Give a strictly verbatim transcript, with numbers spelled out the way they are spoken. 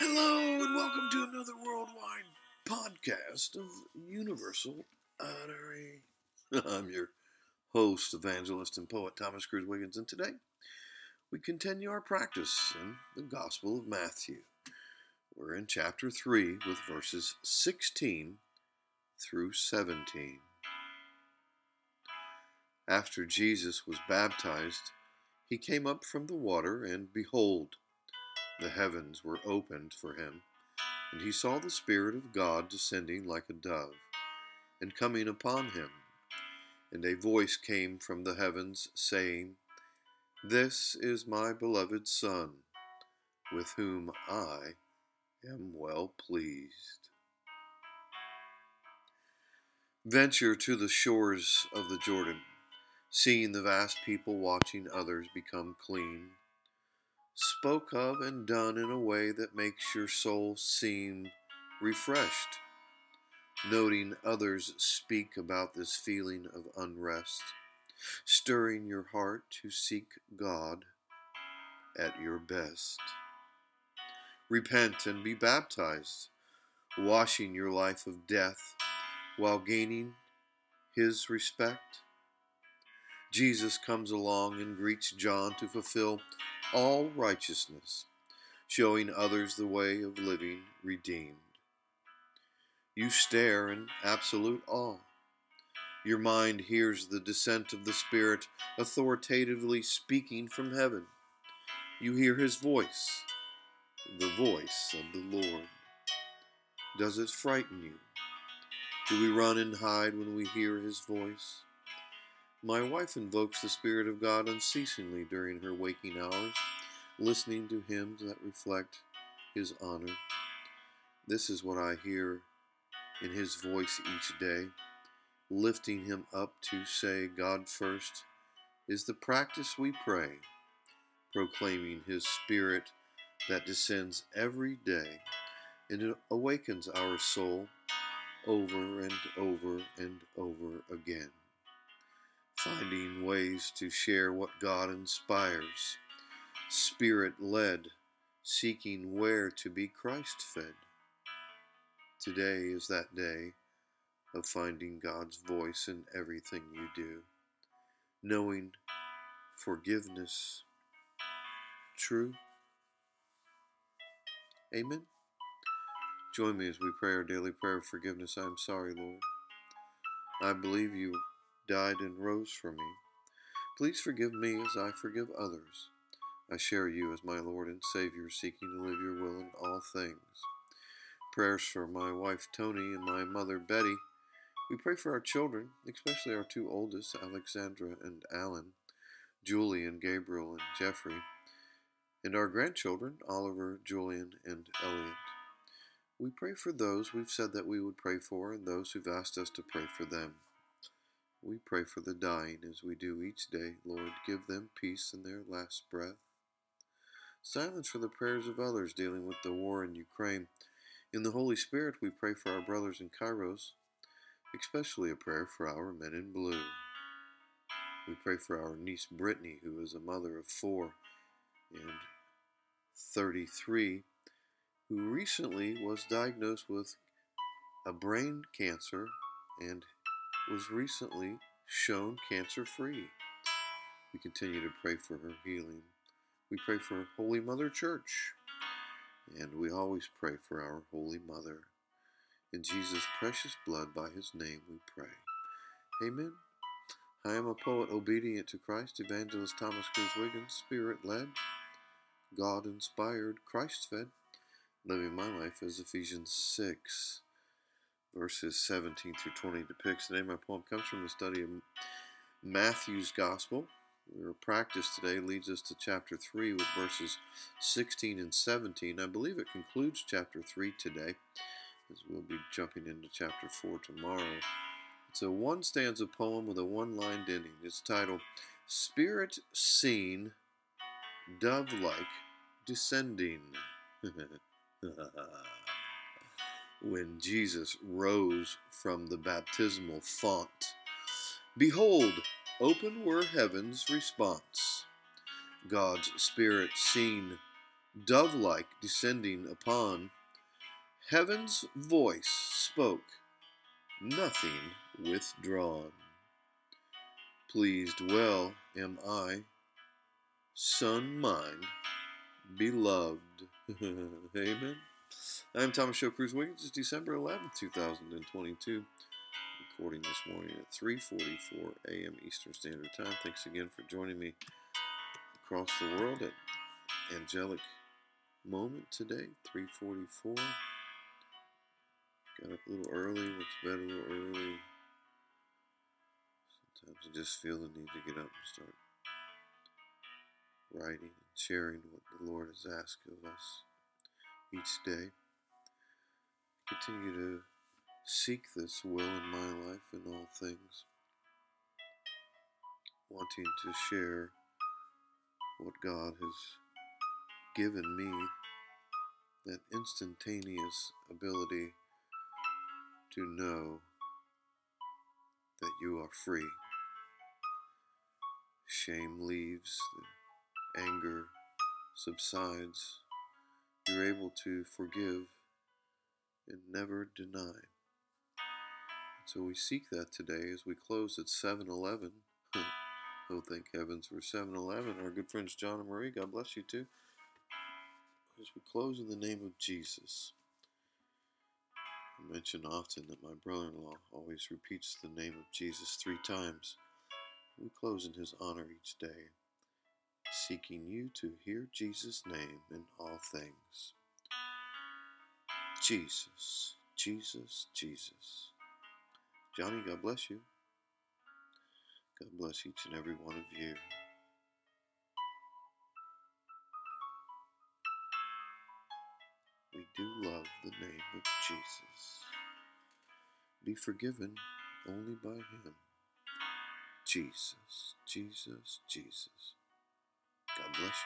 Hello and welcome to another worldwide podcast of Universal Honorary. I'm your host, evangelist, and poet Thomas Cruz Wiggins, and today we continue our practice in the Gospel of Matthew. We're in chapter three with verses sixteen through seventeen. After Jesus was baptized, he came up from the water, and behold, the heavens were opened for him, and he saw the Spirit of God descending like a dove, and coming upon him. And a voice came from the heavens, saying, "This is my beloved Son, with whom I am well pleased." Venture to the shores of the Jordan, seeing the vast people watching others become clean, spoke of and done in a way that makes your soul seem refreshed, noting others speak about this feeling of unrest, stirring your heart to seek God at your best. Repent and be baptized, washing your life of death while gaining His respect. Jesus comes along and greets John to fulfill all righteousness, showing others the way of living redeemed. You stare in absolute awe. Your mind hears the descent of the Spirit authoritatively speaking from heaven. You hear His voice, the voice of the Lord. Does it frighten you? Do we run and hide when we hear His voice? My wife invokes the Spirit of God unceasingly during her waking hours, listening to hymns that reflect His honor. This is what I hear in His voice each day. Lifting Him up to say God first is the practice we pray, proclaiming His Spirit that descends every day, and it awakens our soul over and over and over again. Finding ways to share what God inspires, Spirit-led, seeking where to be Christ-fed. Today is that day of finding God's voice in everything you do, knowing forgiveness true. Amen. Join me as we pray our daily prayer of forgiveness. I am sorry, Lord. I believe You died and rose for me. Please forgive me as I forgive others. I share You as my Lord and Savior, seeking to live Your will in all things. Prayers for my wife Tony and my mother Betty. We pray for our children, especially our two oldest, Alexandra and Alan, Julie and Gabriel and Jeffrey, and our grandchildren, Oliver, Julian, and Elliot. We pray for those we've said that we would pray for and those who've asked us to pray for them. We pray for the dying as we do each day. Lord, give them peace in their last breath. Silence for the prayers of others dealing with the war in Ukraine. In the Holy Spirit, we pray for our brothers in Kairos, especially a prayer for our men in blue. We pray for our niece Brittany, who is a mother of four and thirty-three, who recently was diagnosed with a brain cancer and was recently shown cancer-free. We continue to pray for her healing. We pray for Holy Mother Church, and we always pray for our Holy Mother. In Jesus' precious blood, by His name we pray. Amen. I am a poet obedient to Christ, evangelist Thomas Cruz Wiggins, Spirit-led, God-inspired, Christ-fed, living my life as Ephesians six, verses seventeen through twenty depicts. The name of my poem comes from the study of Matthew's Gospel. Our practice today leads us to chapter three with verses sixteen and seventeen. I believe it concludes chapter three today, as we'll be jumping into chapter four tomorrow. It's a one-stanza poem with a one-lined ending. It's titled, Spirit Seen, Dove-like Descending. When Jesus rose from the baptismal font, behold, open were heaven's response. God's Spirit seen dove-like descending upon, heaven's voice spoke, nothing withdrawn. Pleased well am I, Son mine, beloved. Amen. I'm Thomas Show Cruise Wiggins. It's December eleventh, two thousand twenty-two. Recording this morning at three forty-four a.m. Eastern Standard Time. Thanks again for joining me across the world at Angelic Moment today, three forty-four. Got up a little early, went to bed a little early. Sometimes I just feel the need to get up and start writing and sharing what the Lord has asked of us each day. Continue to seek this will in my life in all things, wanting to share what God has given me, that instantaneous ability to know that you are free. Shame leaves, the anger subsides, you're able to forgive and never deny. So we seek that today as we close at seven eleven. Oh, thank heavens for seven eleven. Our good friends John and Marie, God bless you too. As we close in the name of Jesus. I mention often that my brother-in-law always repeats the name of Jesus three times. We close in his honor each day, seeking you to hear Jesus' name in all things. Jesus, Jesus, Jesus. Johnny, God bless you. God bless each and every one of you. We do love the name of Jesus. Be forgiven only by him. Jesus, Jesus, Jesus. God bless you.